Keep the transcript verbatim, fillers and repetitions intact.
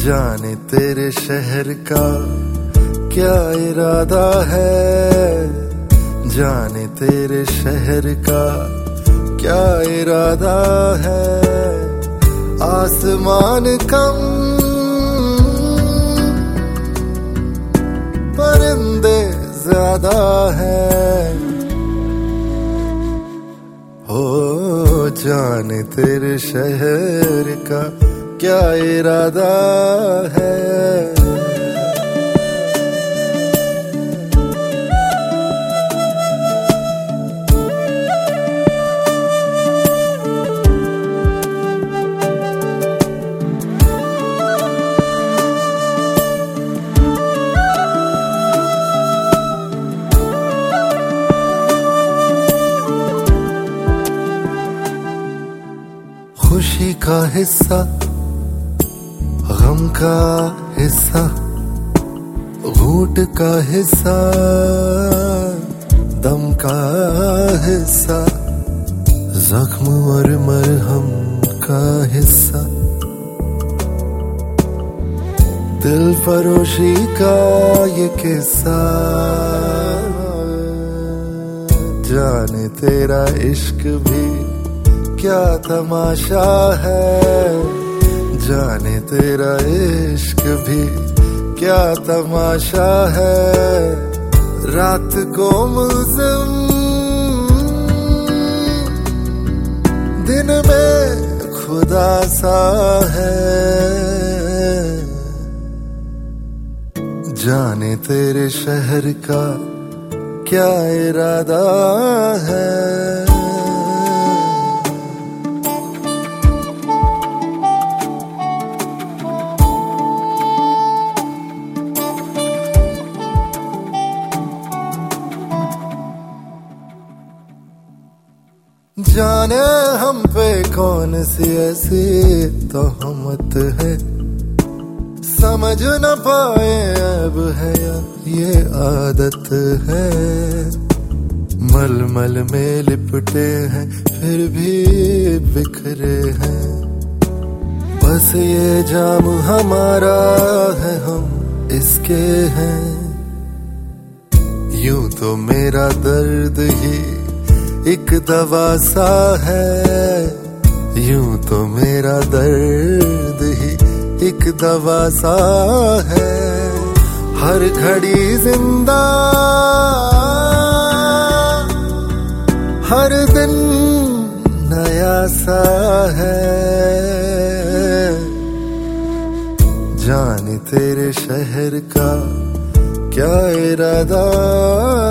जाने तेरे शहर का क्या इरादा है, जाने तेरे शहर का क्या इरादा है। आसमान कम परिंदे ज्यादा है, हो जाने तेरे शहर का क्या इरादा है। खुशी का हिस्सा, गम का हिस्सा, घूट का हिस्सा, दम का हिस्सा, जख्म और मरहम का हिस्सा, दिल फरोशी का ये किस्सा। जाने तेरा इश्क भी क्या तमाशा है, जाने तेरा इश्क भी क्या तमाशा है। रात को मुल्ज़िम दिन में खुदा सा है, जाने तेरे शहर का क्या इरादा है। जाने हम पे कौन सी ऐसी तोहमत है, समझ न पाए अब है या ये आदत है। मलमल में लिपटे हैं फिर भी बिखरे हैं, बस ये जाम हमारा है हम इसके हैं। यूं तो मेरा दर्द ही एक दवा सा है, यूं तो मेरा दर्द ही एक दवा सा है। हर घड़ी जिंदा हर दिन नया सा है, जाने तेरे शहर का क्या इरादा